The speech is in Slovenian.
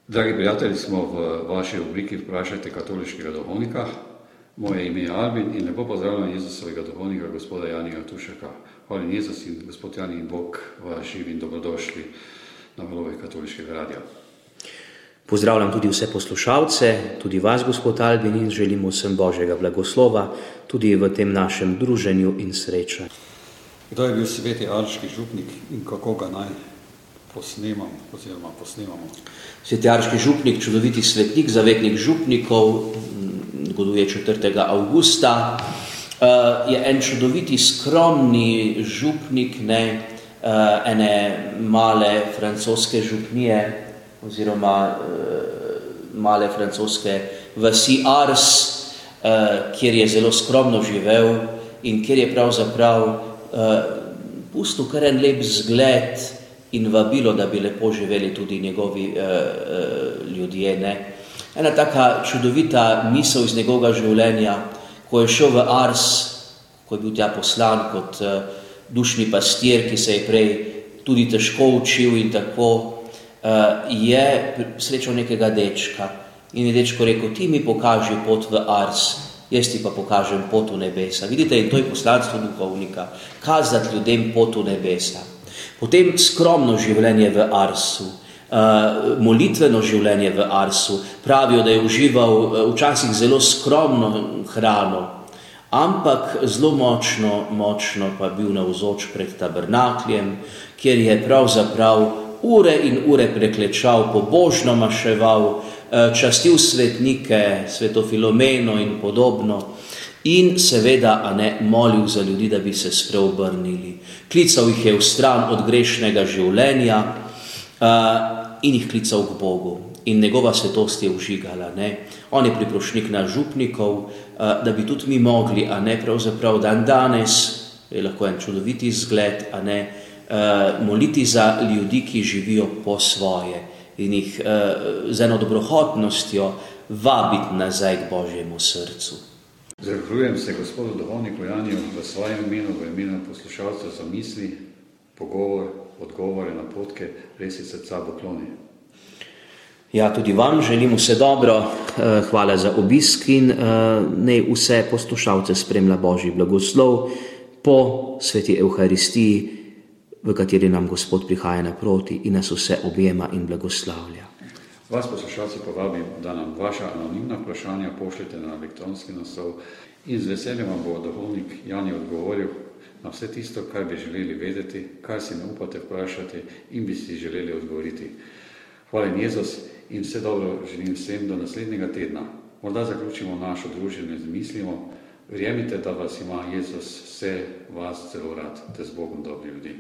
Dragi prijatelji, smo v vaši rubriki Vprašajte katoliškega duhovnika. Moje ime je Albin in lepo pozdravljam Jezusovega duhovnika, gospoda Janija Tušeka. Hvala Jezus in gospod Jani in Bog vas živi in dobrodošli na valovih katoliškega radia. Pozdravljam tudi vse poslušalce, tudi vas, gospod Albin, in želimo vsem Božjega blagoslova, tudi v tem našem druženju in srečanju. Kdo je bil sveti Arški župnik in kako ga naj posnemamo? Sveti Arški župnik, čudoviti svetnik, zavetnik župnikov, goduje 4. avgusta, je en čudoviti skromni župnik ene male francoske župnije oziroma male francoske vasi Ars, kjer je zelo skromno živel in kjer je pravzaprav pustil kar en lep zgled in vabilo, da bi lepo živeli tudi njegovi ljudje. Ena taka čudovita misel iz njegovega življenja, ko je šel v Ars, ko je bil tja poslan kot dušni pastir, ki se je prej tudi težko učil in tako, je srečal nekega dečka in je dečko rekel: ti mi pokaži pot v Ars, jaz ti pa pokažem pot v nebesa. Vidite, in to je poslanstvo duhovnika, kazati ljudem pot v nebesa. Potem skromno življenje v Arsu, molitveno življenje v Arsu. Pravijo, da je užival včasih zelo skromno hrano, ampak zelo močno pa bil navzoč pred tabernakljem, kjer je pravzaprav ure in ure preklečal, pobožno maševal, častil svetnike, sveto Filomeno in podobno, in seveda molil za ljudi, da bi se spreobrnili. Klical jih je v stran od grešnega življenja in jih klical k Bogu. In njegova svetost je užigala. On je priprošnik na župnikov, da bi tudi mi mogli, pravzaprav danes, je lahko en čudoviti zgled, moliti za ljudi, ki živijo po svoje in jih z eno dobrohotnostjo vabiti nazaj k Božjemu srcu. Zahvaljujem se gospodu duhovniku Janiju v svojem imenu, v imenu poslušalcev za misli, pogovor, odgovore, napotke, res iz srca pokloni. Ja, tudi vam želim vse dobro, hvala za obisk in naj vse poslušalce spremlja Božji blagoslov po sveti Evharistiji, v kateri nam Gospod prihaja naproti in nas vse objema in blagoslavlja. Vas poslušalci povabim, da nam vaša anonimna vprašanja pošljete na elektronski naslov in z veseljem vam bo duhovnik Jani odgovoril na vse tisto, kar bi želeli vedeti, kar si ne upate vprašati in bi si želeli odgovoriti. Hvala Jezus in vse dobro želim vsem do naslednjega tedna. Morda zaključimo našo druženje z mislimo: verjemite, da vas ima Jezus vse vas zelo rad, te z Bogom dobri ljudi.